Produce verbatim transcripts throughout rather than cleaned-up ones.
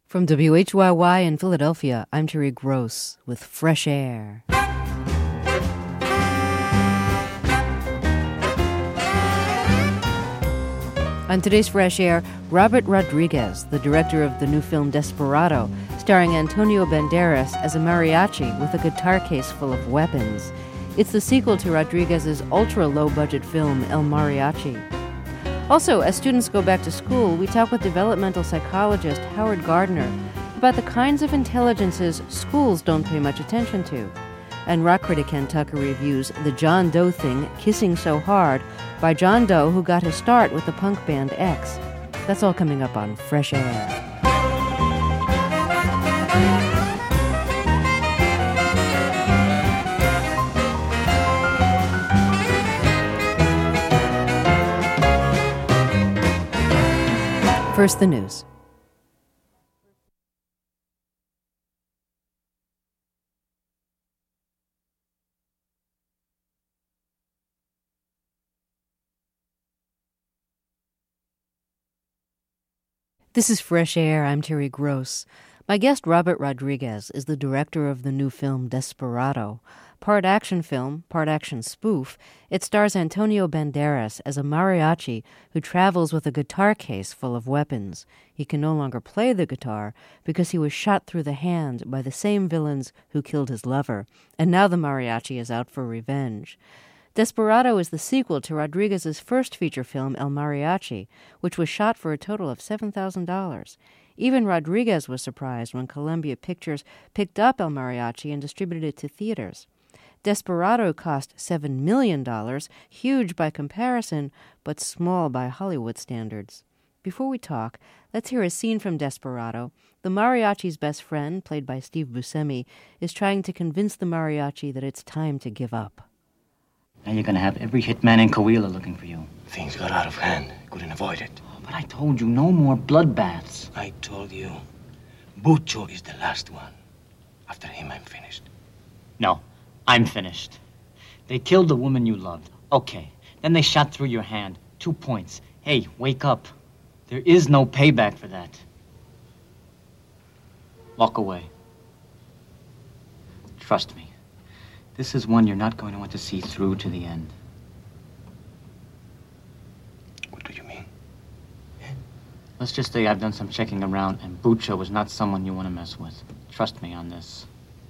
From W H Y Y in Philadelphia, I'm Terry Gross with Fresh Air. On today's Fresh Air, Robert Rodriguez, the director of the new film Desperado, starring Antonio Banderas as a mariachi with a guitar case full of weapons. It's the sequel to Rodriguez's ultra-low-budget film El Mariachi. Also, as students go back to school, we talk with developmental psychologist Howard Gardner about the kinds of intelligences schools don't pay much attention to. And rock critic Ken Tucker reviews The John Doe Thing, Kissing So Hard, by John Doe, who got his start with the punk band X. That's all coming up on Fresh Air. First, the news. This is Fresh Air. I'm Terry Gross. My guest, Robert Rodriguez, is the director of the new film Desperado. Part action film, part action spoof, it stars Antonio Banderas as a mariachi who travels with a guitar case full of weapons. He can no longer play the guitar because he was shot through the hand by the same villains who killed his lover, and now the mariachi is out for revenge. Desperado is the sequel to Rodriguez's first feature film, El Mariachi, which was shot for a total of seven thousand dollars. Even Rodriguez was surprised when Columbia Pictures picked up El Mariachi and distributed it to theaters. Desperado cost seven million dollars, huge by comparison, but small by Hollywood standards. Before we talk, let's hear a scene from Desperado. The mariachi's best friend, played by Steve Buscemi, is trying to convince the mariachi that it's time to give up. Now you're going to have every hitman in Coahuila looking for you. Things got out of hand. Couldn't avoid it. Oh, but I told you, no more bloodbaths. I told you. Bucho is the last one. After him, I'm finished. No, I'm finished. They killed the woman you loved. Okay. Then they shot through your hand. Two points. Hey, wake up. There is no payback for that. Walk away. Trust me. This is one you're not going to want to see through to the end. What do you mean? Let's just say I've done some checking around, and Bucho is not someone you want to mess with. Trust me on this.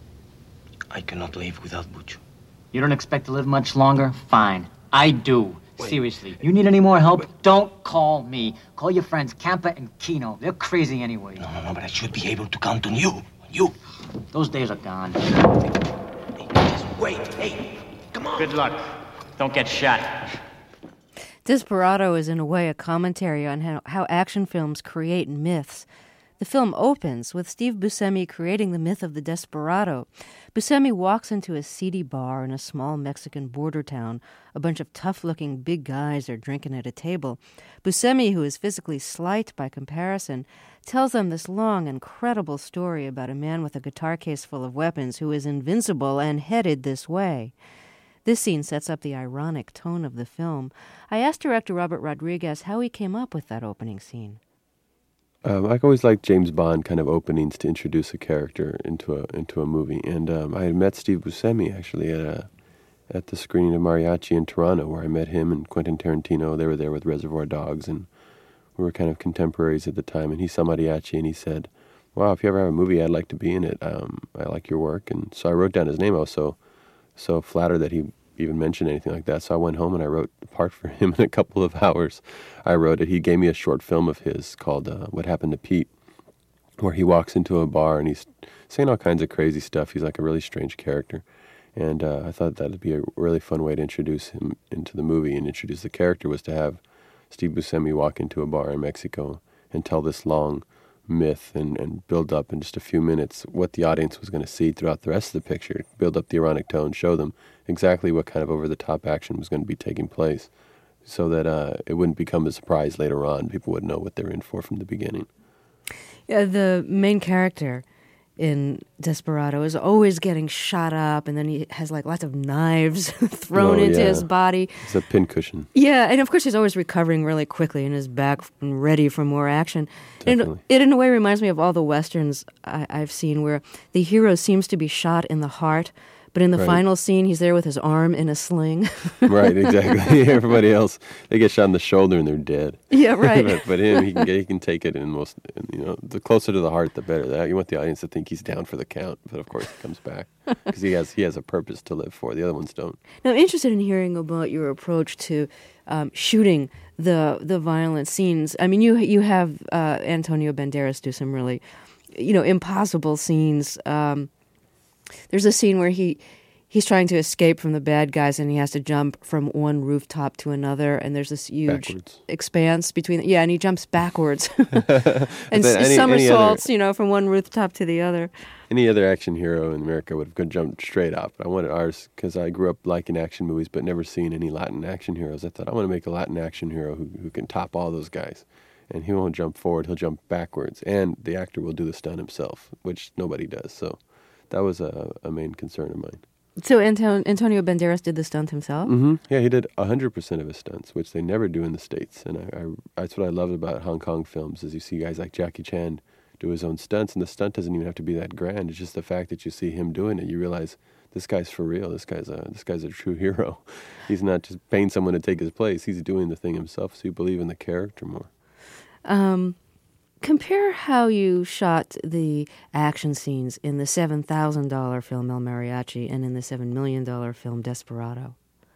I cannot live without Bucho. You don't expect to live much longer? Fine. I do. Wait. Seriously. You need any more help? Wait. Don't call me. Call your friends Campa and Kino. They're crazy anyway. No, no, no, but I should be able to count on you. You. Those days are gone. Hey, just wait. Hey, come on. Good luck. Don't get shot. Desperado is in a way a commentary on how, how action films create myths. The film opens with Steve Buscemi creating the myth of the desperado. Buscemi walks into a seedy bar in a small Mexican border town. A bunch of tough-looking big guys are drinking at a table. Buscemi, who is physically slight by comparison, tells them this long, incredible story about a man with a guitar case full of weapons who is invincible and headed this way. This scene sets up the ironic tone of the film. I asked director Robert Rodriguez how he came up with that opening scene. Um, I always liked James Bond kind of openings to introduce a character into a into a movie, and um, I had met Steve Buscemi actually at a, at the screening of Mariachi in Toronto, where I met him and Quentin Tarantino. They were there with Reservoir Dogs, and we were kind of contemporaries at the time. And he saw Mariachi, and he said, "Wow, if you ever have a movie, I'd like to be in it. Um, I like your work." And so I wrote down his name. I was so so flattered that he even mentioned anything like that. So I went home and I wrote the part for him in a couple of hours. I wrote it. He gave me a short film of his called uh, What Happened to Pete, where he walks into a bar and he's saying all kinds of crazy stuff. He's like a really strange character. And uh, I thought that would be a really fun way to introduce him into the movie and introduce the character, was to have Steve Buscemi walk into a bar in Mexico and tell this long myth and, and build up in just a few minutes what the audience was going to see throughout the rest of the picture, build up the ironic tone, show them exactly what kind of over-the-top action was going to be taking place, so that uh, it wouldn't become a surprise later on. People would know what they were in for from the beginning. Yeah, the main character in Desperado is always getting shot up, and then he has like lots of knives thrown Oh, into yeah. his body. It's a pincushion. Yeah, and of course he's always recovering really quickly and is back and ready for more action. And Definitely. it, in a way, reminds me of all the westerns I, I've seen where the hero seems to be shot in the heart, but in the Right. final scene, he's there with his arm in a sling. Right, exactly. Everybody else, they get shot in the shoulder and they're dead. Yeah, right. but, but him, he can get, he can take it in most. You know, the closer to the heart, the better. That you want the audience to think he's down for the count, but of course he comes back because he has he has a purpose to live for. The other ones don't. Now, I'm interested in hearing about your approach to um, shooting the the violent scenes. I mean, you you have uh, Antonio Banderas do some really, you know, impossible scenes. Um, there's a scene where he he's trying to escape from the bad guys, and he has to jump from one rooftop to another, and there's this huge Backwards. expanse between. Yeah, and he jumps backwards and then s- any- any somersaults, you know, from one rooftop to the other. Any other action hero in America would have jumped straight up. I wanted ours because I grew up liking action movies, but never seen any Latin action heroes. I thought I want to make a Latin action hero who who can top all those guys, and he won't jump forward; he'll jump backwards, and the actor will do the stunt himself, which nobody does. So that was a, a main concern of mine. So Anton- Antonio Banderas did the stunt himself. hmm Yeah, he did one hundred percent of his stunts, which they never do in the States. And I, I, that's what I love about Hong Kong films, is you see guys like Jackie Chan do his own stunts, and the stunt doesn't even have to be that grand. It's just the fact that you see him doing it, you realize this guy's for real. This guy's a this guy's a true hero. He's not just paying someone to take his place. He's doing the thing himself, so you believe in the character more. Um, compare how you shot the action scenes in the seven thousand dollars film El Mariachi and in the seven million dollars film Desperado.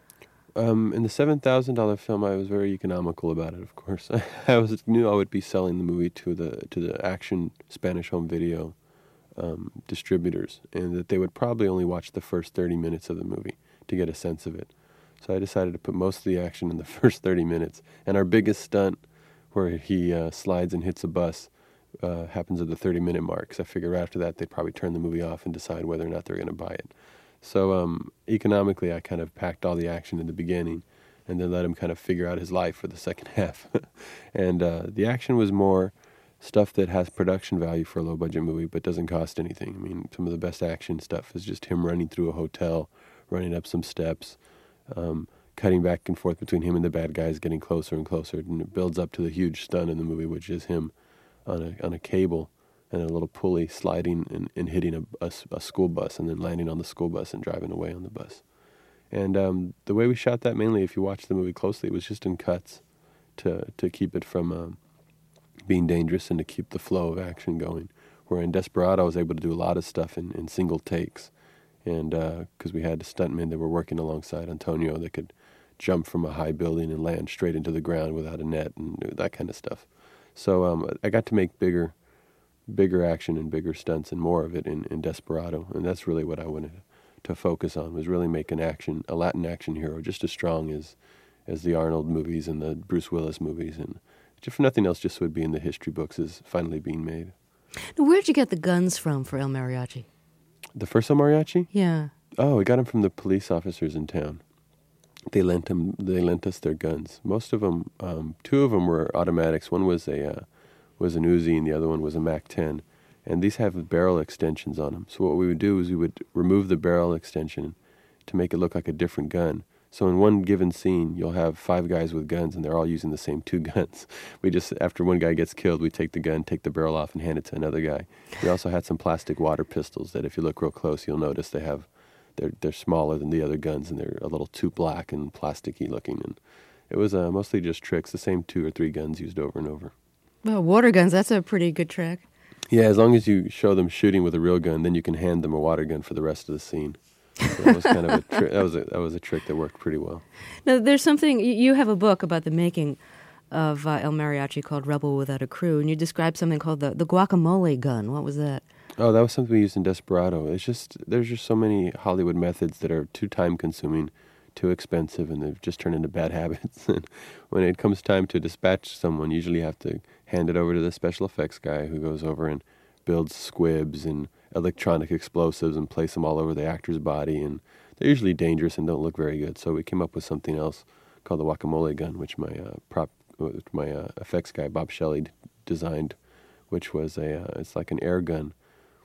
Um, in the seven thousand dollar film, I was very economical about it. Of course, I was knew I would be selling the movie to the to the action Spanish home video um, distributors, and that they would probably only watch the first thirty minutes of the movie to get a sense of it. So I decided to put most of the action in the first thirty minutes. And our biggest stunt, where he uh, slides and hits a bus, uh, happens at the thirty minute mark. Because I figure after that they'd probably turn the movie off and decide whether or not they're going to buy it. So um, economically, I kind of packed all the action in the beginning, and then let him kind of figure out his life for the second half. and uh, the action was more stuff that has production value for a low-budget movie, but doesn't cost anything. I mean, some of the best action stuff is just him running through a hotel, running up some steps, um, cutting back and forth between him and the bad guys, getting closer and closer, and it builds up to the huge stunt in the movie, which is him on a on a cable and a little pulley sliding and, and hitting a, a, a school bus, and then landing on the school bus and driving away on the bus. And um, the way we shot that, mainly, if you watch the movie closely, it was just in cuts to to keep it from um, being dangerous and to keep the flow of action going. Where in Desperado, I was able to do a lot of stuff in, in single takes, and because uh, we had stuntmen that were working alongside Antonio that could jump from a high building and land straight into the ground without a net and that kind of stuff. So um, I got to make bigger bigger action and bigger stunts and more of it in, in Desperado, and that's really what I wanted to focus on, was really make an action, a Latin action hero just as strong as as the Arnold movies and the Bruce Willis movies, and if nothing else, just would be in the history books as finally being made. Now, where'd you get the guns from for El Mariachi? The first El Mariachi? Yeah. Oh, we got them from the police officers in town. They lent them. They lent us their guns. Most of them, um, two of them were automatics. One was a uh, was an Uzi, and the other one was a Mac ten. And these have barrel extensions on them. So what we would do is we would remove the barrel extension to make it look like a different gun. So in one given scene, you'll have five guys with guns, and they're all using the same two guns. We just, after one guy gets killed, we take the gun, take the barrel off, and hand it to another guy. We also had some plastic water pistols that, if you look real close, you'll notice they have, they're they're smaller than the other guns, and they're a little too black and plasticky looking. And it was uh, mostly just tricks, the same two or three guns used over and over. Well, water guns, that's a pretty good trick. Yeah, as long as you show them shooting with a real gun, then you can hand them a water gun for the rest of the scene. So that was kind of a tri- that was a that was a trick that worked pretty well. Now, there's something, you have a book about the making of uh, El Mariachi called Rebel Without a Crew, and you described something called the, the guacamole gun. What was that? Oh, that was something we used in Desperado. It's just, there's just so many Hollywood methods that are too time-consuming, too expensive, and they've just turned into bad habits. And when it comes time to dispatch someone, you usually have to hand it over to the special effects guy who goes over and builds squibs and electronic explosives and place them all over the actor's body. And they're usually dangerous and don't look very good. So we came up with something else called the guacamole gun, which my uh, prop, which my uh, effects guy Bob Shelley d- designed, which was a, uh, it's like an air gun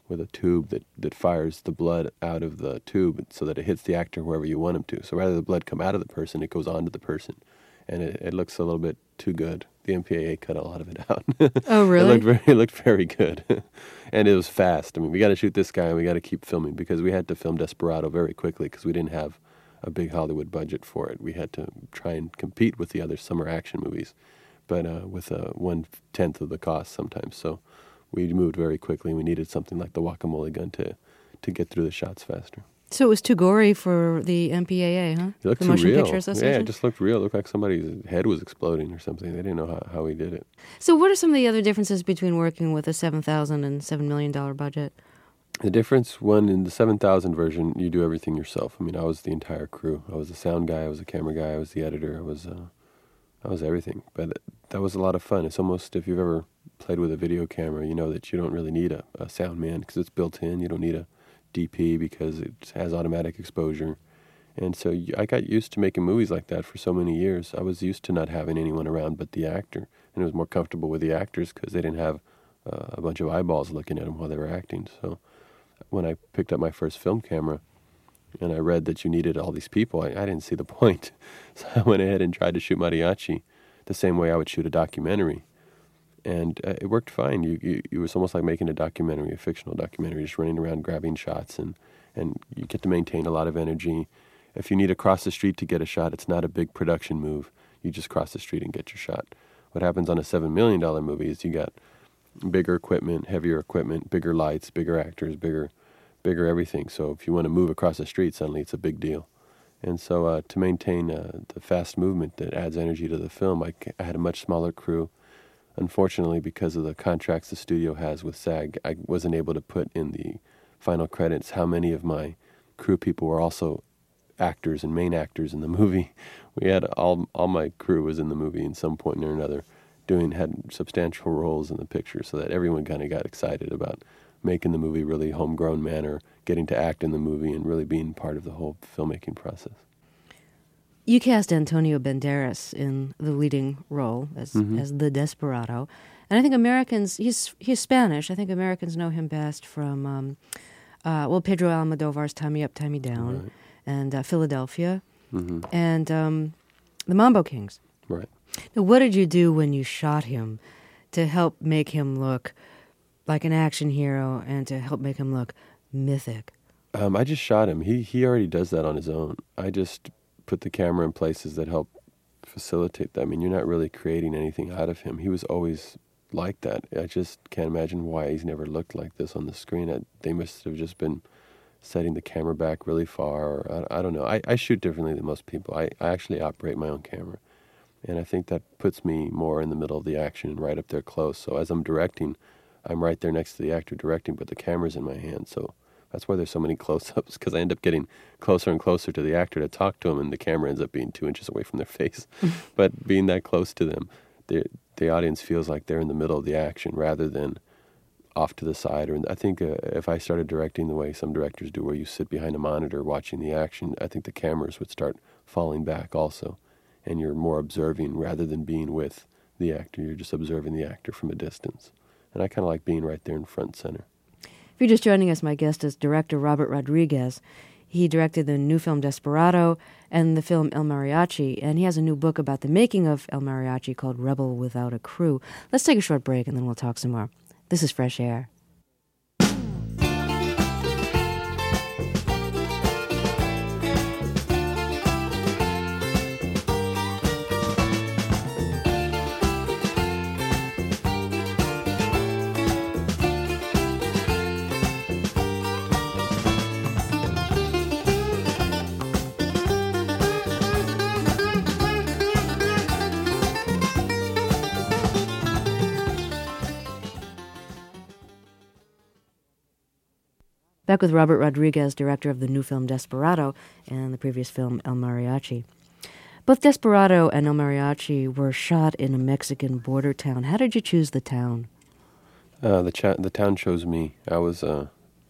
with a tube that, that fires the blood out of the tube so that it hits the actor wherever you want him to. So rather than the blood come out of the person, it goes onto the person. And it, it looks a little bit too good. The M P A A cut a lot of it out. Oh, really? It looked very, it looked very good. And it was fast. I mean, we got to shoot this guy and we got to keep filming because we had to film Desperado very quickly because we didn't have a big Hollywood budget for it. We had to try and compete with the other summer action movies, but uh, with uh, one-tenth of the cost sometimes. So we moved very quickly. We needed something like the guacamole gun to, to get through the shots faster. So it was too gory for the M P A A, huh? It looked the too Motion real. Picture Association? Yeah, it just looked real. It looked like somebody's head was exploding or something. They didn't know how, how he did it. So what are some of the other differences between working with a seven thousand dollars and seven million dollars budget? The difference, one, in the seven thousand version, you do everything yourself. I mean, I was the entire crew. I was the sound guy, I was the camera guy, I was the editor, I was uh, I was everything. But that was a lot of fun. It's almost, if you've ever played with a video camera, you know that you don't really need a, a sound man because it's built in. You don't need a D P because it has automatic exposure. And so I got used to making movies like that for so many years. I was used to not having anyone around but the actor. And it was more comfortable with the actors because they didn't have uh, a bunch of eyeballs looking at them while they were acting. So when I picked up my first film camera and I read that you needed all these people, I, I didn't see the point. So I went ahead and tried to shoot mariachi the same way I would shoot a documentary. And uh, it worked fine. You, you, it was almost like making a documentary, a fictional documentary, just running around grabbing shots, and, and you get to maintain a lot of energy. If you need to cross the street to get a shot, it's not a big production move. You just cross the street and get your shot. What happens on a seven million dollars movie is you got bigger equipment, heavier equipment, bigger lights, bigger actors, bigger bigger everything. So if you want to move across the street, suddenly it's a big deal. And so uh, to maintain uh, the fast movement that adds energy to the film, I, I had a much smaller crew. Unfortunately, because of the contracts the studio has with SAG, I wasn't able to put in the final credits how many of my crew people were also actors and main actors in the movie. We had all all my crew was in the movie in some point or another, doing had substantial roles in the picture, so that everyone kind of got excited about making the movie really homegrown manner, getting to act in the movie, and really being part of the whole filmmaking process. You cast Antonio Banderas in the leading role as Mm-hmm. as the Desperado, and I think Americans, he's he's Spanish. I think Americans know him best from, um, uh, well, Pedro Almodovar's Tie Me Up, Tie Me Down, Right. and uh, Philadelphia, Mm-hmm. and um, the Mambo Kings. Right. Now, what did you do when you shot him to help make him look like an action hero and to help make him look mythic? Um, I just shot him. He he already does that on his own. I just put the camera in places that help facilitate that. I mean, you're not really creating anything out of him. He was always like that. I just can't imagine why he's never looked like this on the screen. I, they must have just been setting the camera back really far. Or I, I don't know. I, I shoot differently than most people. I, I actually operate my own camera. And I think that puts me more in the middle of the action and right up there close. So as I'm directing, I'm right there next to the actor directing, but the camera's in my hand. So that's why there's so many close-ups, because I end up getting closer and closer to the actor to talk to him, and the camera ends up being two inches away from their face. But being that close to them, the the audience feels like they're in the middle of the action rather than off to the side. Or I think uh, if I started directing the way some directors do, where you sit behind a monitor watching the action, I think the cameras would start falling back also, and you're more observing rather than being with the actor. You're just observing the actor from a distance. And I kind of like being right there in front center. If you're just joining us, my guest is director Robert Rodriguez. He directed the new film Desperado and the film El Mariachi, and he has a new book about the making of El Mariachi called Rebel Without a Crew. Let's take a short break, and then we'll talk some more. This is Fresh Air. Back with Robert Rodriguez, director of the new film Desperado and the previous film El Mariachi. Both Desperado and El Mariachi were shot in a Mexican border town. How did you choose the town? Uh, the cha- the town chose me. I was uh,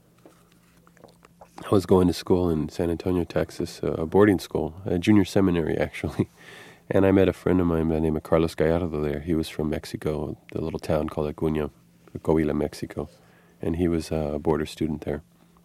I was going to school in San Antonio, Texas, uh, a boarding school, a junior seminary actually, and I met a friend of mine by the name of Carlos Gallardo there. He was from Mexico, the little town called Acuña, Coahuila, Mexico, and he was uh, a border student there.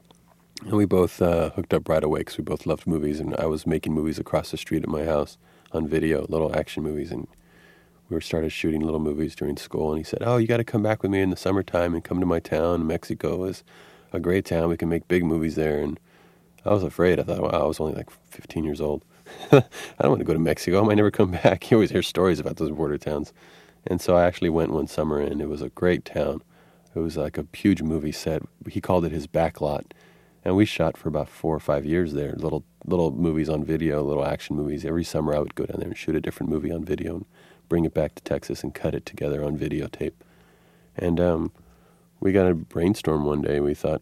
And we both uh, hooked up right away because we both loved movies, and I was making movies across the street at my house on video, little action movies, and we were started shooting little movies during school, and he said, oh, you got to come back with me in the summertime and come to my town. Mexico is a great town. We can make big movies there. And I was afraid. I thought, wow, I was only like fifteen years old. I don't want to go to Mexico. I might never come back. You always hear stories about those border towns. And so I actually went one summer, and it was a great town. It was like a huge movie set. He called it his back lot. And we shot for about four or five years there, little little movies on video, little action movies. Every summer I would go down there and shoot a different movie on video and bring it back to Texas and cut it together on videotape. And um, we got a brainstorm one day. We thought,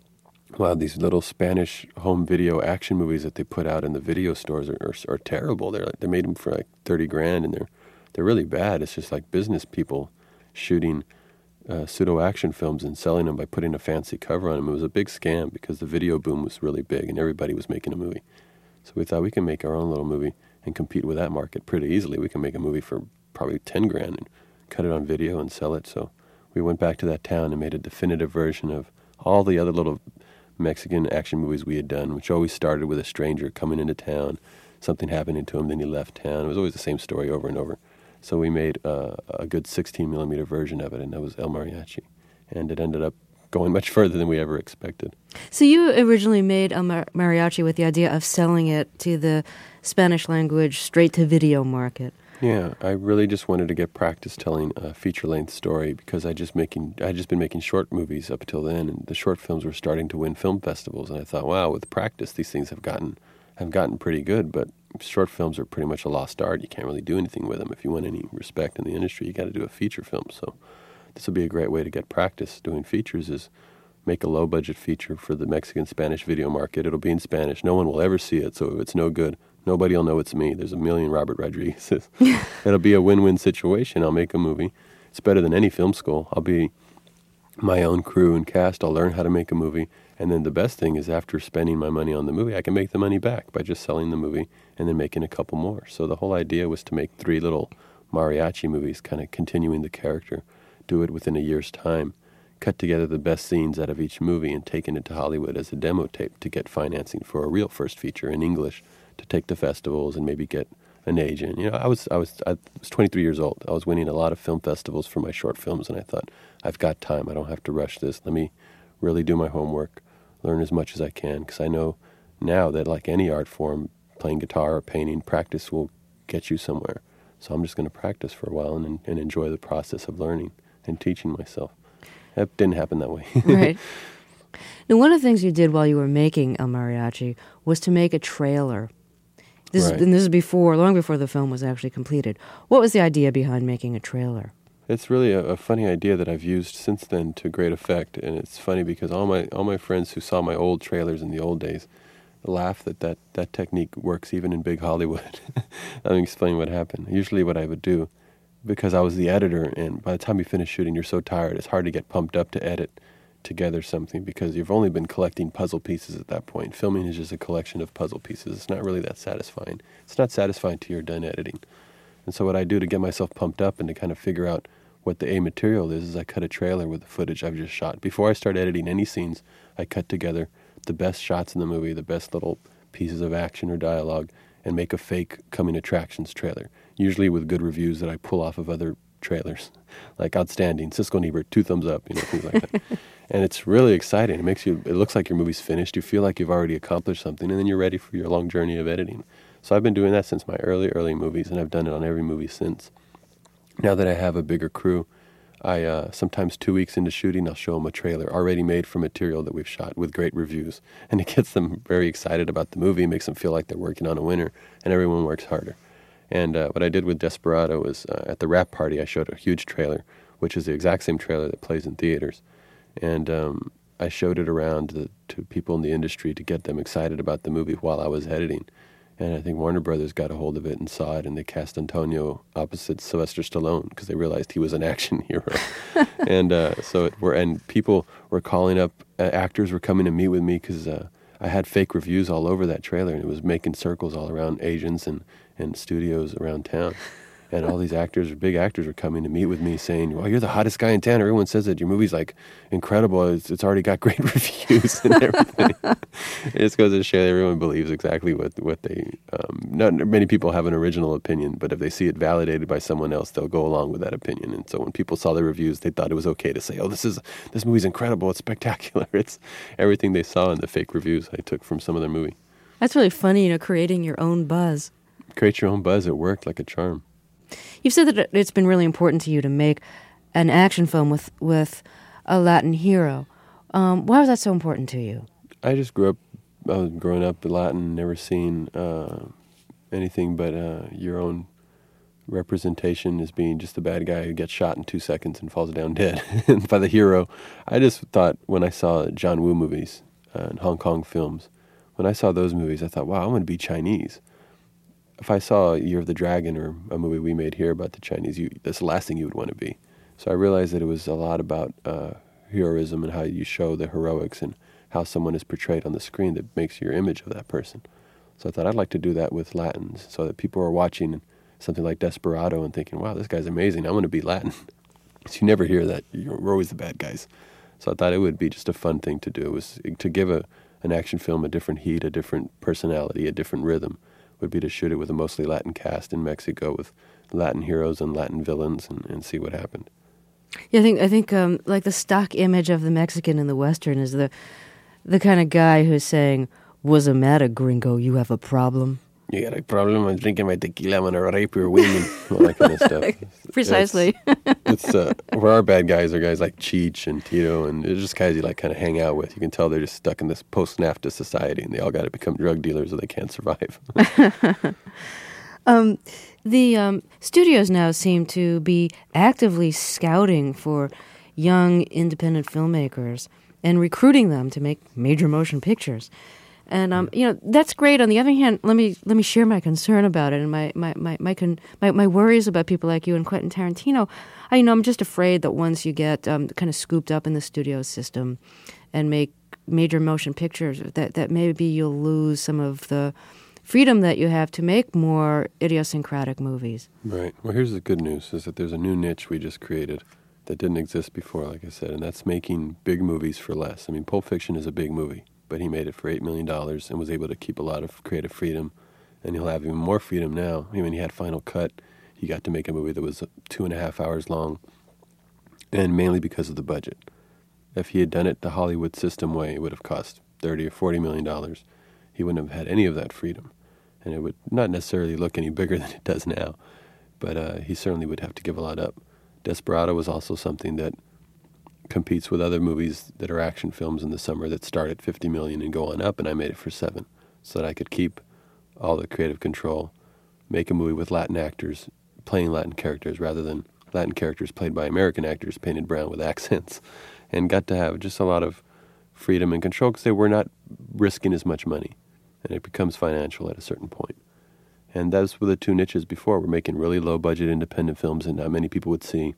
wow, these little Spanish home video action movies that they put out in the video stores are, are, are terrible. They're like, they made them for like thirty grand, and they're they're really bad. It's just like business people shooting uh, pseudo-action films and selling them by putting a fancy cover on them. It was a big scam because the video boom was really big and everybody was making a movie. So we thought we can make our own little movie and compete with that market pretty easily. We can make a movie for probably ten grand and cut it on video and sell it. So we went back to that town and made a definitive version of all the other little Mexican action movies we had done, which always started with a stranger coming into town, something happening to him, then he left town. It was always the same story over and over. So we made uh, a good sixteen millimeter version of it, and that was El Mariachi. And it ended up going much further than we ever expected. So you originally made El Mar- Mariachi with the idea of selling it to the Spanish language straight-to-video market. Yeah, I really just wanted to get practice telling a feature-length story because I just making I just been making short movies up until then, and the short films were starting to win film festivals. And I thought, wow, with practice, these things have gotten have gotten pretty good. But short films are pretty much a lost art. You can't really do anything with them. If you want any respect in the industry, you got to do a feature film. So this will be a great way to get practice doing features. Is make a low-budget feature for the Mexican-Spanish video market. It'll be in Spanish. No one will ever see it, so if it's no good, nobody will know it's me. There's a million Robert Rodriguez's. It'll be a win-win situation. I'll make a movie. It's better than any film school. I'll be my own crew and cast. I'll learn how to make a movie. And then the best thing is after spending my money on the movie, I can make the money back by just selling the movie and then making a couple more. So the whole idea was to make three little mariachi movies, kind of continuing the character, do it within a year's time, cut together the best scenes out of each movie and taking it to Hollywood as a demo tape to get financing for a real first feature in English to take to festivals and maybe get an agent. You know, I was I was I was twenty-three years old. I was winning a lot of film festivals for my short films, and I thought, I've got time. I don't have to rush this. Let me really do my homework, learn as much as I can, because I know now that like any art form, playing guitar or painting, practice will get you somewhere. So I'm just going to practice for a while and, and enjoy the process of learning and teaching myself. That didn't happen that way. Right. Now, one of the things you did while you were making El Mariachi was to make a trailer. This Right. is, and this is before, long before the film was actually completed. What was the idea behind making a trailer? It's really a, a funny idea that I've used since then to great effect, and it's funny because all my all my friends who saw my old trailers in the old days laugh that that, that technique works even in big Hollywood. Let me explain what happened. Usually what I would do, because I was the editor, and by the time you finish shooting, you're so tired, it's hard to get pumped up to edit together something because you've only been collecting puzzle pieces at that point. Filming is just a collection of puzzle pieces. It's not really that satisfying. It's not satisfying till you're done editing. And so what I do to get myself pumped up and to kind of figure out what the A material is, is I cut a trailer with the footage I've just shot. Before I start editing any scenes, I cut together the best shots in the movie, the best little pieces of action or dialogue, and make a fake coming attractions trailer, usually with good reviews that I pull off of other trailers, like Outstanding, Siskel and Ebert, two thumbs up, you know, things like that. And it's really exciting. It makes you, it looks like your movie's finished. You feel like you've already accomplished something, and then you're ready for your long journey of editing. So I've been doing that since my early, early movies, and I've done it on every movie since. Now that I have a bigger crew, I uh, sometimes two weeks into shooting, I'll show them a trailer already made from material that we've shot with great reviews. And it gets them very excited about the movie, makes them feel like they're working on a winner, and everyone works harder. And uh, what I did with Desperado was uh, at the wrap party, I showed a huge trailer, which is the exact same trailer that plays in theaters. And um, I showed it around to, to people in the industry to get them excited about the movie while I was editing. And I think Warner Brothers got a hold of it and saw it, and they cast Antonio opposite Sylvester Stallone because they realized he was an action hero. and uh, so it were, and people were calling up, uh, actors were coming to meet with me because uh, I had fake reviews all over that trailer, and it was making circles all around agents and, and studios around town. And all these actors, big actors, were coming to meet with me saying, well, you're the hottest guy in town. Everyone says that your movie's like incredible. It's, it's already got great reviews and everything. It just goes to show that everyone believes exactly what, what they, um, not many people have an original opinion, but if they see it validated by someone else, they'll go along with that opinion. And so when people saw the reviews, they thought it was okay to say, oh, this is, this movie's incredible. It's spectacular. It's everything they saw in the fake reviews I took from some of their movie. That's really funny, you know, creating your own buzz. Create your own buzz. It worked like a charm. You've said that it's been really important to you to make an action film with, with a Latin hero. Um, why was that so important to you? I just grew up, I was growing up Latin, never seen uh, anything but uh, your own representation as being just a bad guy who gets shot in two seconds and falls down dead by the hero. I just thought when I saw John Woo movies uh, and Hong Kong films, when I saw those movies, I thought, wow, I'm going to be Chinese. If I saw Year of the Dragon or a movie we made here about the Chinese, you, that's the last thing you would want to be. So I realized that it was a lot about uh, heroism and how you show the heroics and how someone is portrayed on the screen that makes your image of that person. So I thought I'd like to do that with Latins so that people are watching something like Desperado and thinking, wow, this guy's amazing. I want to be Latin. So you never hear that. You're always the bad guys. So I thought it would be just a fun thing to do. It was to give a, an action film a different heat, a different personality, a different rhythm. Would be to shoot it with a mostly Latin cast in Mexico with Latin heroes and Latin villains and, and see what happened. Yeah, I think I think um, like the stock image of the Mexican in the Western is the the kind of guy who's saying, "What's the matter, gringo? You have a problem?" You got a problem? I'm drinking my tequila. I'm gonna rape your women. All that kind of stuff. Precisely. It's, it's uh, where our bad guys are guys like Cheech and Tito, and they're just guys you like kind of hang out with. You can tell they're just stuck in this post-NAFTA society, and they all got to become drug dealers or they can't survive. um, the um, studios now seem to be actively scouting for young independent filmmakers and recruiting them to make major motion pictures. And um, you know, that's great. On the other hand, let me let me share my concern about it and my my my my, con, my, my worries about people like you and Quentin Tarantino. I you know I'm just afraid that once you get um, kind of scooped up in the studio system and make major motion pictures, that that maybe you'll lose some of the freedom that you have to make more idiosyncratic movies. Right. Well, here's the good news: is that there's a new niche we just created that didn't exist before, like I said, and that's making big movies for less. I mean, Pulp Fiction is a big movie, but he made it for eight million dollars and was able to keep a lot of creative freedom. And he'll have even more freedom now. I mean, he had Final Cut. He got to make a movie that was two and a half hours long, and mainly because of the budget. If he had done it the Hollywood system way, it would have cost thirty or forty million dollars. He wouldn't have had any of that freedom. And it would not necessarily look any bigger than it does now, but uh, he certainly would have to give a lot up. Desperado was also something that competes with other movies that are action films in the summer that start at fifty million dollars and go on up, and I made it for seven so that I could keep all the creative control, make a movie with Latin actors playing Latin characters rather than Latin characters played by American actors painted brown with accents, and got to have just a lot of freedom and control because they were not risking as much money, and it becomes financial at a certain point. And those were the two niches before. We're making really low-budget independent films that not many people would see,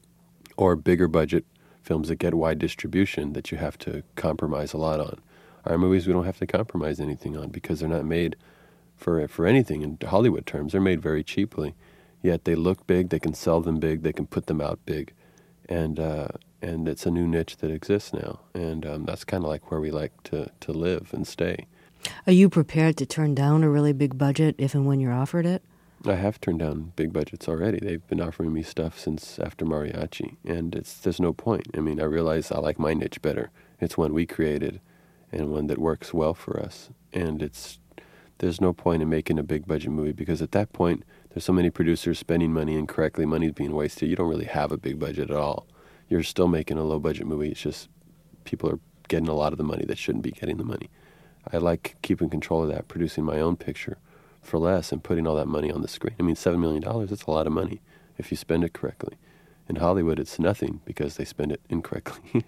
or bigger budget films that get wide distribution that you have to compromise a lot on. Our movies we don't have to compromise anything on because they're not made for for anything in Hollywood terms. They're made very cheaply, yet they look big, they can sell them big, they can put them out big, and uh, and it's a new niche that exists now, and um, that's kind of like where we like to, to live and stay. Are you prepared to turn down a really big budget if and when you're offered it? I have turned down big budgets already. They've been offering me stuff since after Mariachi, and it's there's no point. I mean, I realize I like my niche better. It's one we created and one that works well for us, and it's there's no point in making a big budget movie because at that point, there's so many producers spending money incorrectly, money's being wasted. You don't really have a big budget at all. You're still making a low budget movie. It's just people are getting a lot of the money that shouldn't be getting the money. I like keeping control of that, producing my own picture for less and putting all that money on the screen. I mean, seven million dollars, that's a lot of money if you spend it correctly. In Hollywood, it's nothing because they spend it incorrectly.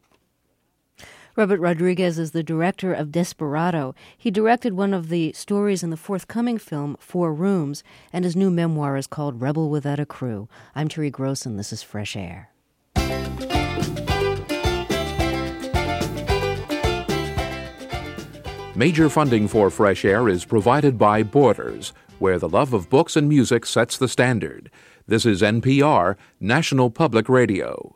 Robert Rodriguez is the director of Desperado. He directed one of the stories in the forthcoming film, Four Rooms, and his new memoir is called Rebel Without a Crew. I'm Terry Gross, and this is Fresh Air. Major funding for Fresh Air is provided by Borders, where the love of books and music sets the standard. This is N P R, National Public Radio.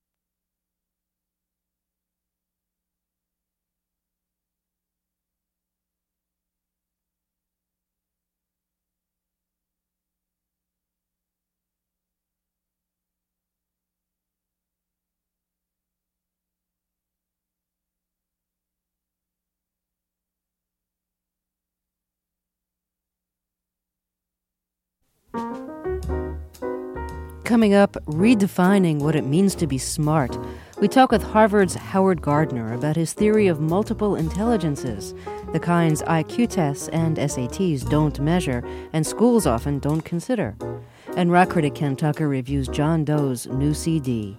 Coming up, redefining what it means to be smart. We talk with Harvard's Howard Gardner about his theory of multiple intelligences, the kinds I Q tests and S A Ts don't measure and schools often don't consider. And rock critic Ken Tucker reviews John Doe's new C D.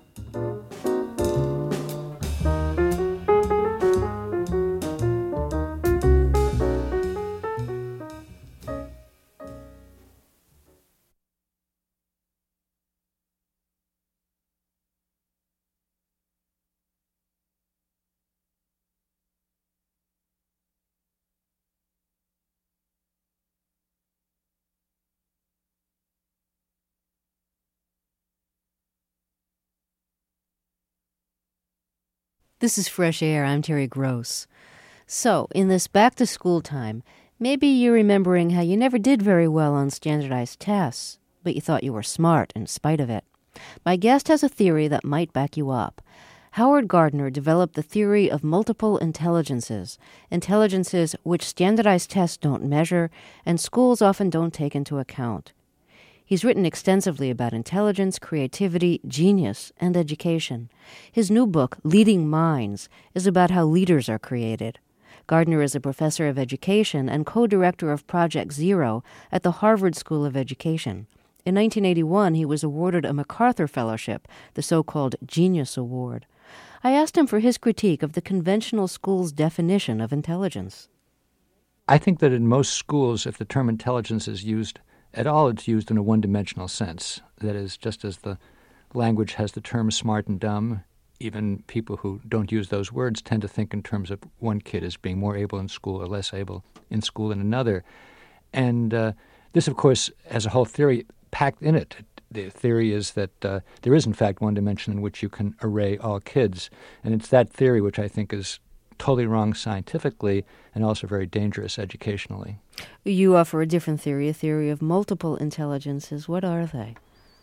This is Fresh Air. I'm Terry Gross. So, in this back-to-school time, maybe you're remembering how you never did very well on standardized tests, but you thought you were smart in spite of it. My guest has a theory that might back you up. Howard Gardner developed the theory of multiple intelligences, intelligences which standardized tests don't measure and schools often don't take into account. He's written extensively about intelligence, creativity, genius, and education. His new book, Leading Minds, is about how leaders are created. Gardner is a professor of education and co-director of Project Zero at the Harvard School of Education. In nineteen eighty-one, he was awarded a MacArthur Fellowship, the so-called Genius Award. I asked him for his critique of the conventional school's definition of intelligence. I think that in most schools, if the term intelligence is used at all, it's used in a one-dimensional sense. That is, just as the language has the term smart and dumb, even people who don't use those words tend to think in terms of one kid as being more able in school or less able in school than another. And uh, this, of course, has a whole theory packed in it. The theory is that uh, there is, in fact, one dimension in which you can array all kids. And it's that theory which I think is totally wrong scientifically and also very dangerous educationally. You offer a different theory, a theory of multiple intelligences. What are they?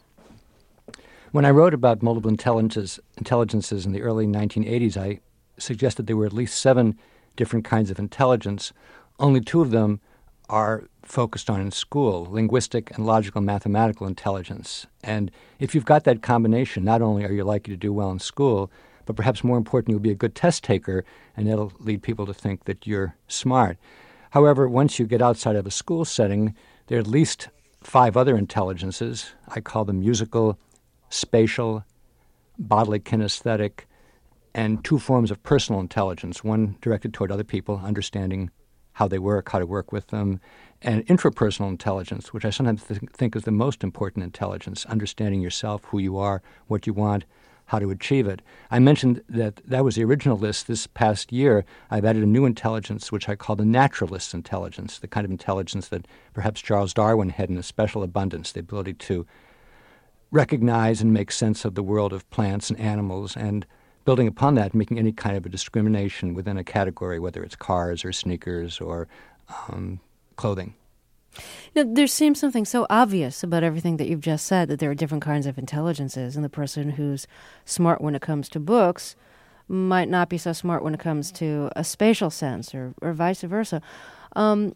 When I wrote about multiple intelligences, intelligences in the early nineteen eighties, I suggested there were at least seven different kinds of intelligence. Only two of them are focused on in school, linguistic and logical mathematical intelligence. And if you've got that combination, not only are you likely to do well in school, but perhaps more important, you'll be a good test taker, and that'll lead people to think that you're smart. However, once you get outside of a school setting, there are at least five other intelligences. I call them musical, spatial, bodily kinesthetic, and two forms of personal intelligence, one directed toward other people, understanding how they work, how to work with them, and intrapersonal intelligence, which I sometimes th- think is the most important intelligence, understanding yourself, who you are, what you want, how to achieve it. I mentioned that that was the original list. This past year, I've added a new intelligence, which I call the naturalist intelligence, the kind of intelligence that perhaps Charles Darwin had in a special abundance, the ability to recognize and make sense of the world of plants and animals, and building upon that, making any kind of a discrimination within a category, whether it's cars or sneakers or um, clothing. Now, there seems something so obvious about everything that you've just said, that there are different kinds of intelligences, and the person who's smart when it comes to books might not be so smart when it comes to a spatial sense, or, or vice versa. Um,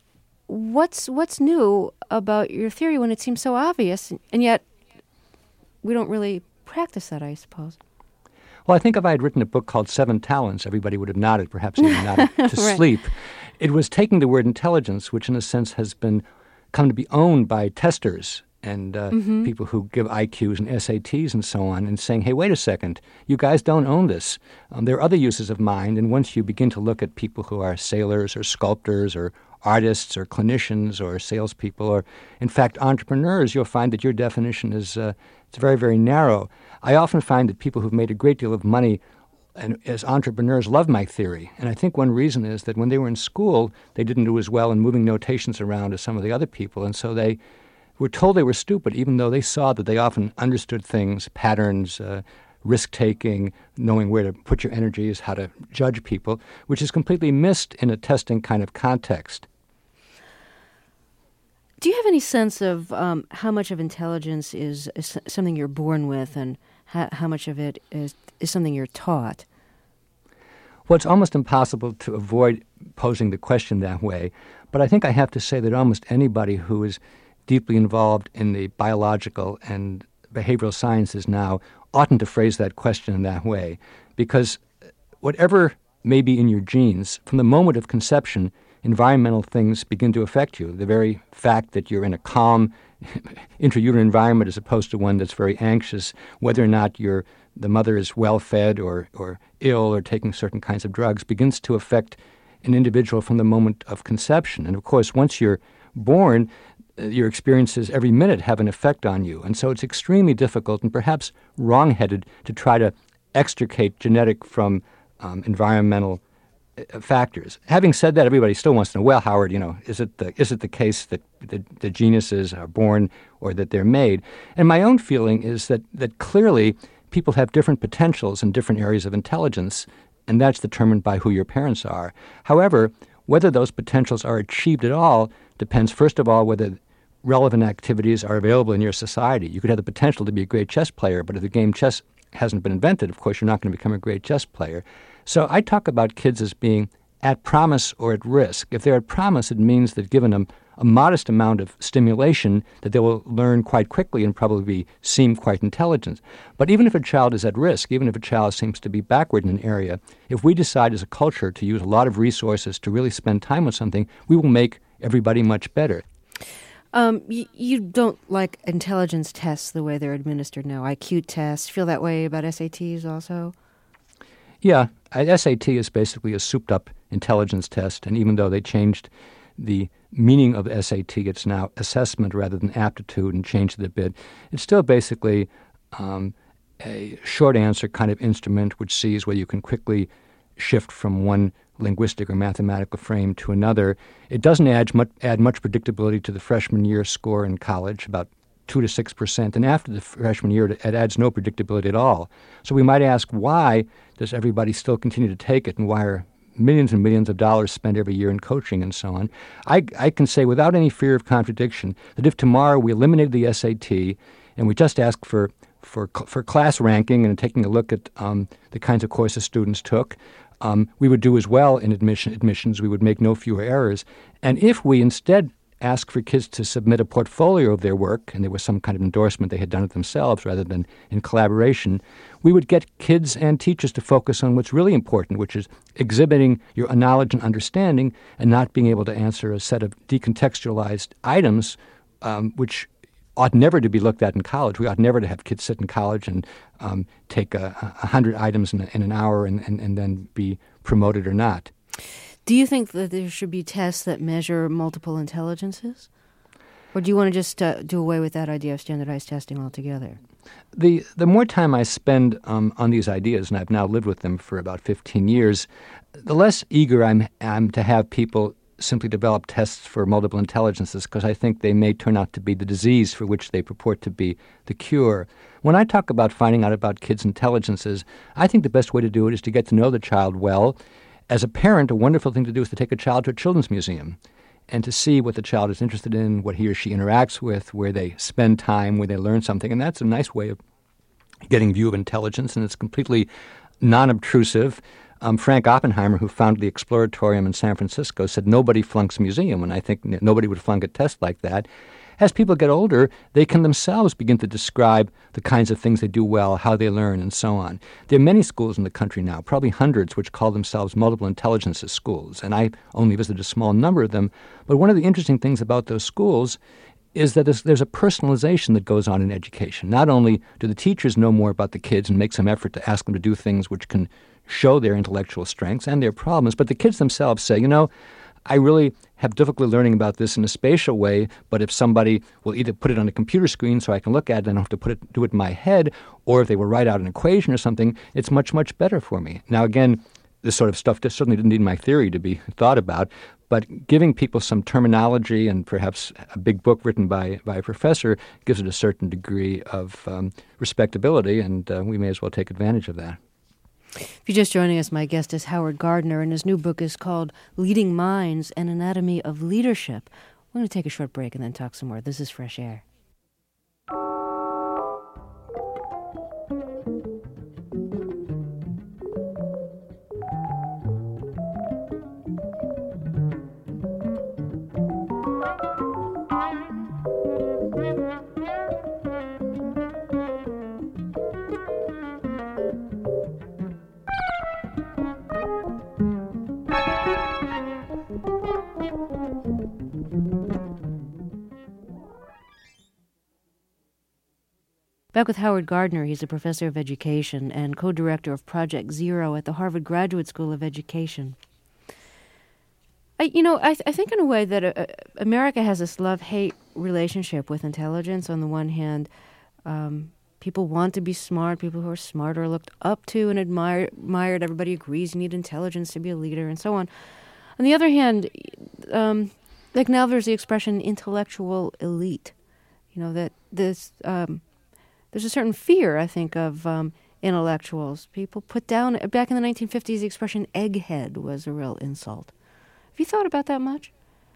what's what's new about your theory when it seems so obvious, and yet we don't really practice that, I suppose? Well, I think if I had written a book called Seven Talents, everybody would have nodded, perhaps even nodded to Right. sleep. It was taking the word intelligence, which in a sense has been come to be owned by testers and uh, Mm-hmm. people who give I Qs and S A Ts and so on, and saying, hey, wait a second, you guys don't own this. Um, there are other uses of mind, and once you begin to look at people who are sailors or sculptors or artists or clinicians or salespeople or, in fact, entrepreneurs, you'll find that your definition is uh, it's very, very narrow. I often find that people who've made a great deal of money and as entrepreneurs, love my theory. And I think one reason is that when they were in school, they didn't do as well in moving notations around as some of the other people. And so they were told they were stupid, even though they saw that they often understood things, patterns, uh, risk-taking, knowing where to put your energies, how to judge people, which is completely missed in a testing kind of context. Do you have any sense of um, how much of intelligence is, is something you're born with and how, how much of it is, is something you're taught? Well, it's almost impossible to avoid posing the question that way, but I think I have to say that almost anybody who is deeply involved in the biological and behavioral sciences now oughtn't to phrase that question in that way, because whatever may be in your genes, from the moment of conception, environmental things begin to affect you. The very fact that you're in a calm intrauterine environment as opposed to one that's very anxious, whether or not you're, the mother is well-fed or, or ill or taking certain kinds of drugs, begins to affect an individual from the moment of conception. And of course, once you're born, your experiences every minute have an effect on you. And so it's extremely difficult and perhaps wrong-headed to try to extricate genetic from um, environmental uh, factors. Having said that, everybody still wants to know, well, Howard, you know, is it the, is it the case that the, the geniuses are born or that they're made? And my own feeling is that, that clearly people have different potentials in different areas of intelligence, and that's determined by who your parents are. However, whether those potentials are achieved at all depends, first of all, whether relevant activities are available in your society. You could have the potential to be a great chess player, but if the game chess hasn't been invented, of course, you're not going to become a great chess player. So I talk about kids as being at promise or at risk. If they're at promise, it means that given them a modest amount of stimulation, that they will learn quite quickly and probably be, seem quite intelligent. But even if a child is at risk, even if a child seems to be backward in an area, if we decide as a culture to use a lot of resources to really spend time with something, we will make everybody much better. Um, you, you don't like intelligence tests the way they're administered now, I Q tests. Feel that way about S A Ts also? Yeah, S A T is basically a souped-up intelligence test, and even though they changed the meaning of S A T, it's now assessment rather than aptitude, and changed it a bit. It's still basically um, a short answer kind of instrument which sees whether you can quickly shift from one linguistic or mathematical frame to another. It doesn't add much, add much predictability to the freshman year score in college, about two to six percent, and after the freshman year, it adds no predictability at all. So we might ask, why does everybody still continue to take it, and why are millions and millions of dollars spent every year in coaching and so on? I, I can say without any fear of contradiction that if tomorrow we eliminated the S A T and we just asked for for for class ranking and taking a look at um, the kinds of courses students took, um, we would do as well in admission admissions. We would make no fewer errors. And if we instead ask for kids to submit a portfolio of their work, and there was some kind of endorsement they had done it themselves rather than in collaboration, we would get kids and teachers to focus on what's really important, which is exhibiting your knowledge and understanding and not being able to answer a set of decontextualized items, um, which ought never to be looked at in college. We ought never to have kids sit in college and um, take a, a hundred items in, a, in an hour and, and, and then be promoted or not. Do you think that there should be tests that measure multiple intelligences? Or do you want to just uh, do away with that idea of standardized testing altogether? The the more time I spend um, on these ideas, and I've now lived with them for about fifteen years, the less eager I'm, I'm to have people simply develop tests for multiple intelligences, because I think they may turn out to be the disease for which they purport to be the cure. When I talk about finding out about kids' intelligences, I think the best way to do it is to get to know the child well. As a parent, a wonderful thing to do is to take a child to a children's museum and to see what the child is interested in, what he or she interacts with, where they spend time, where they learn something. And that's a nice way of getting view of intelligence, and it's completely non-obtrusive. Um, Frank Oppenheimer, who founded the Exploratorium in San Francisco, said nobody flunks museum, and I think nobody would flunk a test like that. As people get older, they can themselves begin to describe the kinds of things they do well, how they learn, and so on. There are many schools in the country now, probably hundreds, which call themselves multiple intelligences schools, and I only visited a small number of them. But one of the interesting things about those schools is that there's, there's a personalization that goes on in education. Not only do the teachers know more about the kids and make some effort to ask them to do things which can show their intellectual strengths and their problems, but the kids themselves say, you know, I really have difficulty learning about this in a spatial way, but if somebody will either put it on a computer screen so I can look at it and I don't have to put it, do it in my head, or if they will write out an equation or something, it's much, much better for me. Now, again, this sort of stuff just certainly didn't need my theory to be thought about, but giving people some terminology and perhaps a big book written by, by a professor gives it a certain degree of um, respectability, and uh, we may as well take advantage of that. If you're just joining us, my guest is Howard Gardner, and his new book is called Leading Minds, An Anatomy of Leadership. We're going to take a short break and then talk some more. This is Fresh Air. Back with Howard Gardner. He's a professor of education and co-director of Project Zero at the Harvard Graduate School of Education. I, you know, I, th- I think in a way that uh, America has this love-hate relationship with intelligence. On the one hand, um, people want to be smart. People who are smart are looked up to and admire, admired. Everybody agrees you need intelligence to be a leader and so on. On the other hand, um, like now there's the expression intellectual elite. You know, that this... Um, There's a certain fear, I think, of um, intellectuals. People put down, back in the nineteen fifties, the expression egghead was a real insult. Have you thought about that much?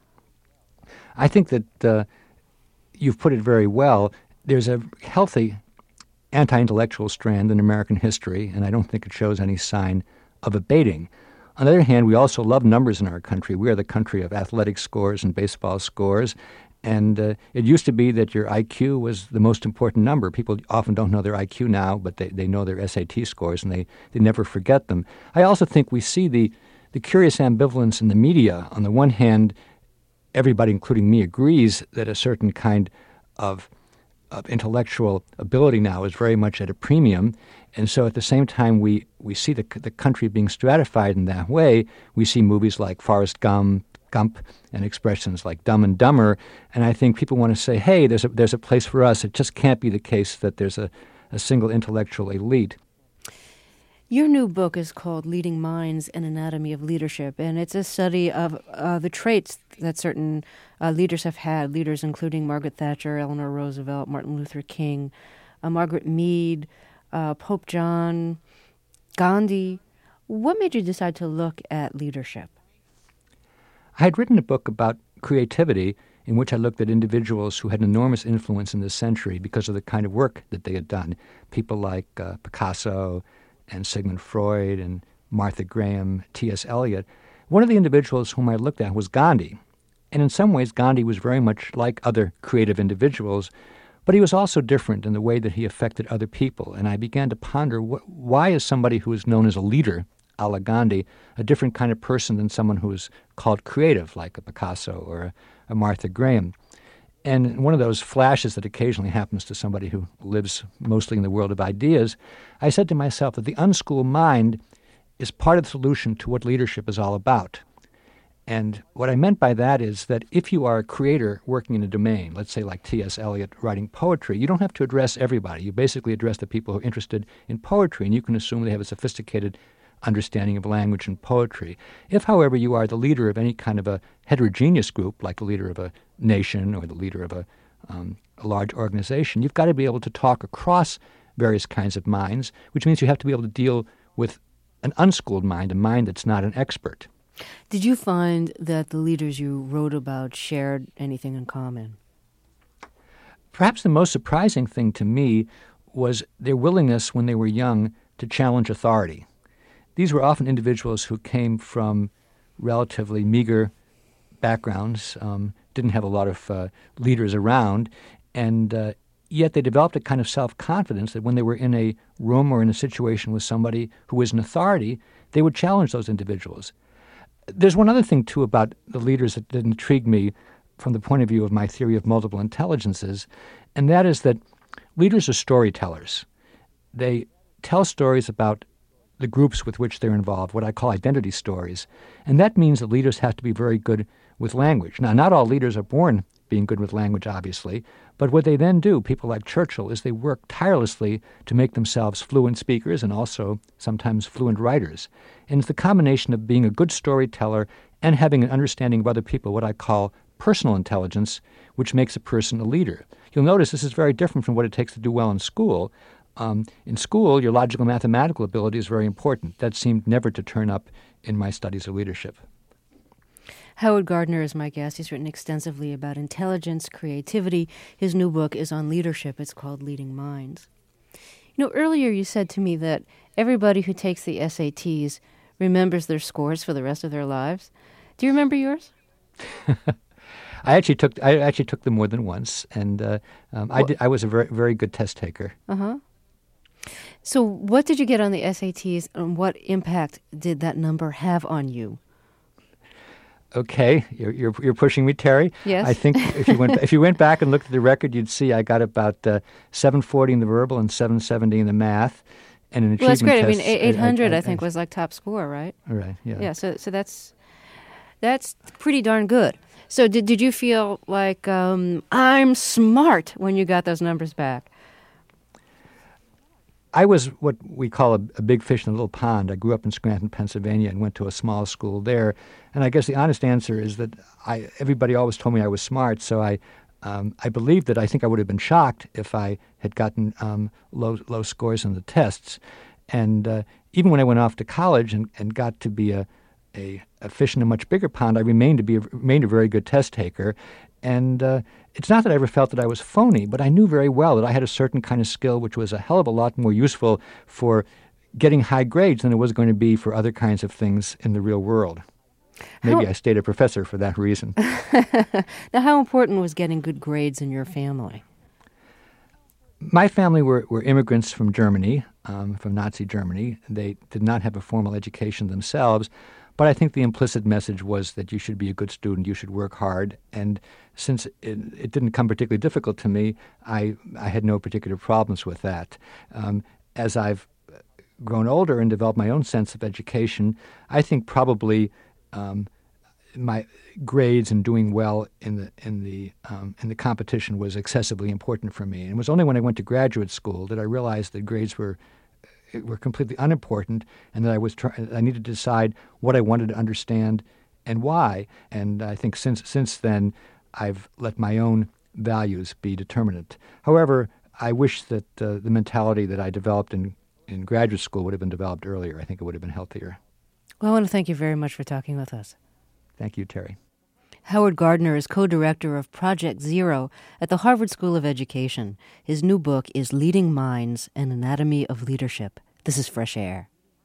I think that uh, you've put it very well. There's a healthy anti-intellectual strand in American history, and I don't think it shows any sign of abating. On the other hand, we also love numbers in our country. We are the country of athletic scores and baseball scores. And uh, it used to be that your I Q was the most important number. People often don't know their I Q now, but they, they know their S A T scores, and they, they never forget them. I also think we see the, the curious ambivalence in the media. On the one hand, everybody, including me, agrees that a certain kind of, of intellectual ability now is very much at a premium. And so at the same time we, we see the, the country being stratified in that way. We see movies like Forrest Gump, Gump and expressions like Dumb and Dumber, and I think people want to say, hey, there's a there's a place for us. It just can't be the case that there's a, a single intellectual elite. Your new book is called Leading Minds, An Anatomy of Leadership, and it's a study of uh, the traits that certain uh, leaders have had, leaders including Margaret Thatcher, Eleanor Roosevelt, Martin Luther King, uh, Margaret Mead, uh, Pope John, Gandhi. What made you decide to look at leadership? I had written a book about creativity in which I looked at individuals who had enormous influence in this century because of the kind of work that they had done. People like uh, Picasso and Sigmund Freud and Martha Graham, T S Eliot. One of the individuals whom I looked at was Gandhi. And in some ways, Gandhi was very much like other creative individuals, but he was also different in the way that he affected other people. And I began to ponder, wh- why is somebody who is known as a leader, a la Gandhi, a different kind of person than someone who is called creative, like a Picasso or a, a Martha Graham. And one of those flashes that occasionally happens to somebody who lives mostly in the world of ideas, I said to myself that the unschooled mind is part of the solution to what leadership is all about. And what I meant by that is that if you are a creator working in a domain, let's say like T S Eliot writing poetry, you don't have to address everybody. You basically address the people who are interested in poetry, and you can assume they have a sophisticated understanding of language and poetry. If, however, you are the leader of any kind of a heterogeneous group, like the leader of a nation or the leader of a, um, a large organization, you've got to be able to talk across various kinds of minds, which means you have to be able to deal with an unschooled mind, a mind that's not an expert. Did you find that the leaders you wrote about shared anything in common? Perhaps the most surprising thing to me was their willingness when they were young to challenge authority. These were often individuals who came from relatively meager backgrounds, um, didn't have a lot of uh, leaders around, and uh, yet they developed a kind of self-confidence that when they were in a room or in a situation with somebody who was an authority, they would challenge those individuals. There's one other thing, too, about the leaders that, that intrigued me from the point of view of my theory of multiple intelligences, and that is that leaders are storytellers. They tell stories about the groups with which they're involved, what I call identity stories. And that means that leaders have to be very good with language. Now, not all leaders are born being good with language, obviously, but what they then do, people like Churchill, is they work tirelessly to make themselves fluent speakers and also sometimes fluent writers. And it's the combination of being a good storyteller and having an understanding of other people, what I call personal intelligence, which makes a person a leader. You'll notice this is very different from what it takes to do well in school. Um, in school, your logical mathematical ability is very important. That seemed never to turn up in my studies of leadership. Howard Gardner is my guest. He's written extensively about intelligence, creativity. His new book is on leadership. It's called Leading Minds. You know, earlier you said to me that everybody who takes the S A Ts remembers their scores for the rest of their lives. Do you remember yours? I actually took I actually took them more than once, and uh, um, I did, I was a very very good test taker. Uh huh. So, what did you get on the S A Ts, and what impact did that number have on you? Okay, you're you're, you're pushing me, Terry. Yes. I think if you went if you went back and looked at the record, you'd see I got about uh, seven forty in the verbal and seven seventy in the math, and an achievement Well, that's great. test, I mean, eight hundred, I, I, I, I think, was like top score, right? Right. Yeah. Yeah. So, so that's that's pretty darn good. So, did did you feel like um, I'm smart when you got those numbers back? I was what we call a, a big fish in a little pond. I grew up in Scranton, Pennsylvania, and went to a small school there. And I guess the honest answer is that I everybody always told me I was smart, so I um, I believed that I think I would have been shocked if I had gotten um, low low scores in the tests. And uh, even when I went off to college and, and got to be a, a a fish in a much bigger pond, I remained to be a, remained a very good test taker. And uh, it's not that I ever felt that I was phony, but I knew very well that I had a certain kind of skill which was a hell of a lot more useful for getting high grades than it was going to be for other kinds of things in the real world. Maybe how, I stayed a professor for that reason. Now, how important was getting good grades in your family? My family were, were immigrants from Germany, um, from Nazi Germany. They did not have a formal education themselves, but I think the implicit message was that you should be a good student, you should work hard. And since it, it didn't come particularly difficult to me, I, I had no particular problems with that. Um, as I've grown older and developed my own sense of education, I think probably um, my grades and doing well in the in the um, in the competition was excessively important for me. And it was only when I went to graduate school that I realized that grades were were completely unimportant, and that I was try- I needed to decide what I wanted to understand and why. And I think since since then, I've let my own values be determinant. However, I wish that uh, the mentality that I developed in, in graduate school would have been developed earlier. I think it would have been healthier. Well, I want to thank you very much for talking with us. Thank you, Terry. Howard Gardner is co-director of Project Zero at the Harvard School of Education. His new book is Leading Minds, An Anatomy of Leadership. This is Fresh Air.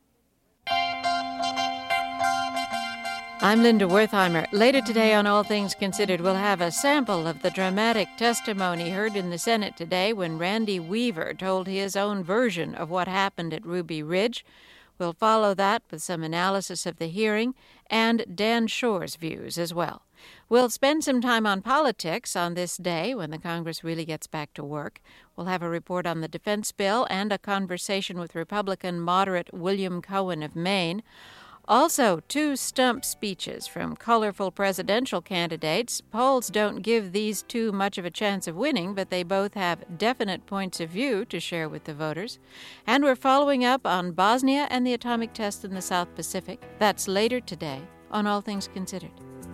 I'm Linda Wertheimer. Later today on All Things Considered, we'll have a sample of the dramatic testimony heard in the Senate today when Randy Weaver told his own version of what happened at Ruby Ridge. We'll follow that with some analysis of the hearing and Dan Shore's views as well. We'll spend some time on politics on this day when the Congress really gets back to work. We'll have a report on the defense bill and a conversation with Republican moderate William Cohen of Maine. Also, two stump speeches from colorful presidential candidates. Polls don't give these two much of a chance of winning, but they both have definite points of view to share with the voters. And we're following up on Bosnia and the atomic test in the South Pacific. That's later today on All Things Considered.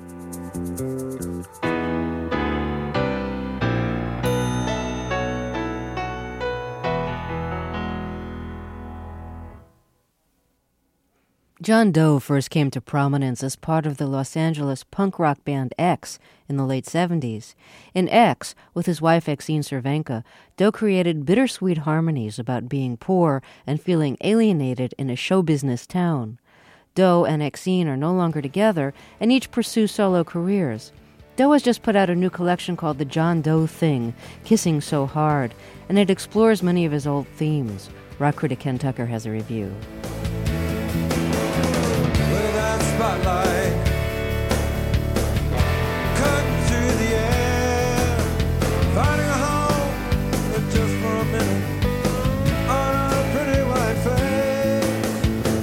John Doe first came to prominence as part of the Los Angeles punk rock band X in the late seventies. In X, with his wife Exene Cervenka, Doe created bittersweet harmonies about being poor and feeling alienated in a show business town. Doe and Exene are no longer together and each pursue solo careers. Doe has just put out a new collection called The John Doe Thing, Kissing So Hard, and it explores many of his old themes. Rock critic Ken Tucker has a review. Spotlight cutting through the air, finding a home just for a minute on a pretty white face.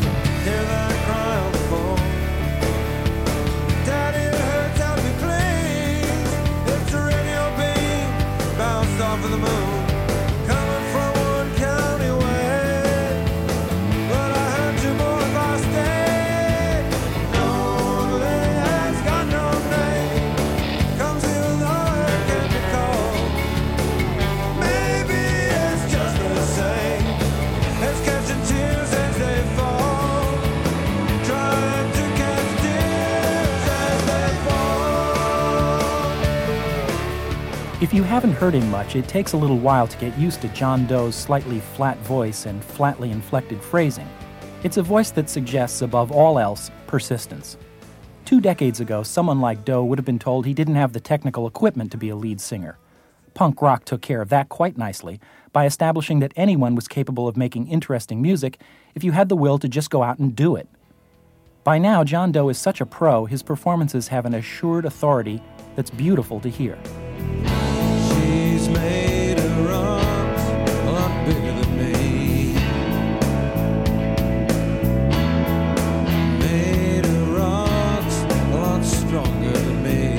off in the moon, coming from one county way. But I hurt you more if I stay. Lonely has got no name, comes even though it can be cold. Maybe it's just the same as catching tears as they fall, trying to catch tears as they fall. If you haven't heard him much, it takes a little while to get used to John Doe's slightly flat voice and flatly inflected phrasing. It's a voice that suggests, above all else, persistence. Two decades ago, someone like Doe would have been told he didn't have the technical equipment to be a lead singer. Punk rock took care of that quite nicely by establishing that anyone was capable of making interesting music if you had the will to just go out and do it. By now, John Doe is such a pro, his performances have an assured authority that's beautiful to hear. She's made of rocks a lot bigger than me. Made of rocks a lot stronger than me.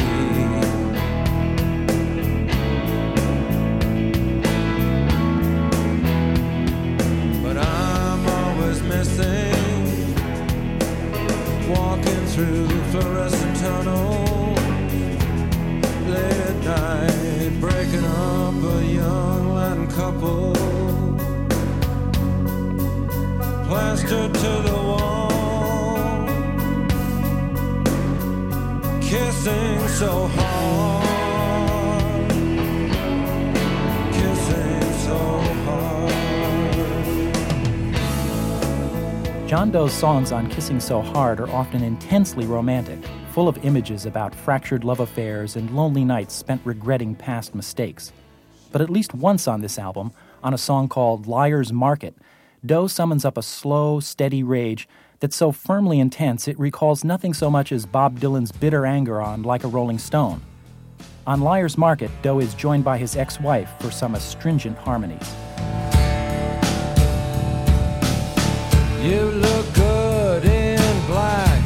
But I'm always missing, walking through fluorescent tunnels late at night, breaking up a young Latin couple, plastered to the wall, kissing so hard, kissing so hard. John Doe's songs on Kissing So Hard are often intensely romantic, full of images about fractured love affairs and lonely nights spent regretting past mistakes. But at least once on this album, on a song called Liar's Market, Doe summons up a slow, steady rage that's so firmly intense it recalls nothing so much as Bob Dylan's bitter anger on Like a Rolling Stone. On Liar's Market, Doe is joined by his ex-wife for some astringent harmonies. You look good in black,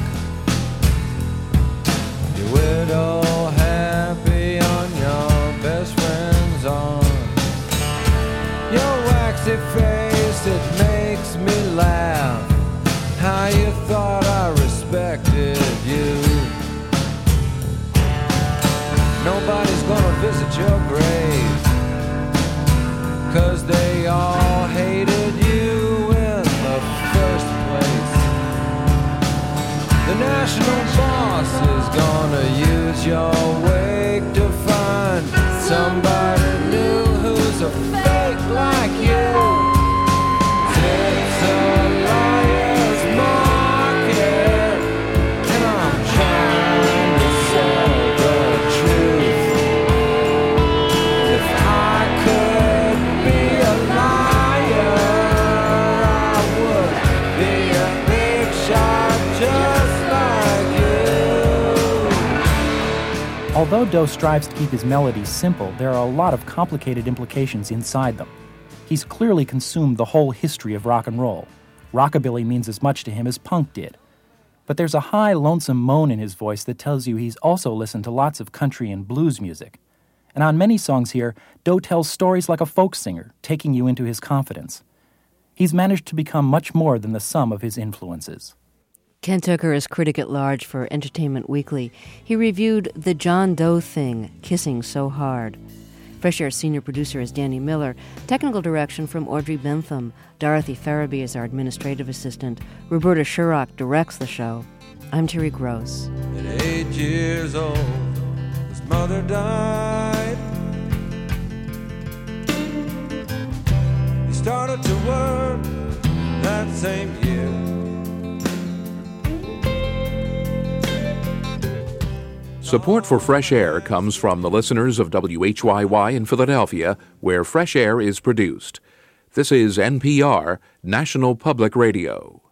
your widow happy on your best friend's arm. Your waxy face, it makes me laugh. How you thought I respected you. Nobody's gonna visit your grave, 'cause they all hated you in the first place. The national boss is gonna use your wake to find somebody new who's a fake like you. It's a liar's market, and I'm trying to sell the truth. If I could be a liar, I would be a big shot just like you. Although Doe strives to keep his melodies simple, there are a lot of complicated implications inside them. He's clearly consumed the whole history of rock and roll. Rockabilly means as much to him as punk did. But there's a high, lonesome moan in his voice that tells you he's also listened to lots of country and blues music. And on many songs here, Doe tells stories like a folk singer, taking you into his confidence. He's managed to become much more than the sum of his influences. Ken Tucker is critic at large for Entertainment Weekly. He reviewed The John Doe Thing, Kissing So Hard. Fresh Air senior producer is Danny Miller. Technical direction from Audrey Bentham. Dorothy Farabee is our administrative assistant. Roberta Sherrock directs the show. I'm Terry Gross. At eight years old, his mother died. He started to work that same year. Support for Fresh Air comes from the listeners of W H Y Y in Philadelphia, where Fresh Air is produced. This is N P R, National Public Radio.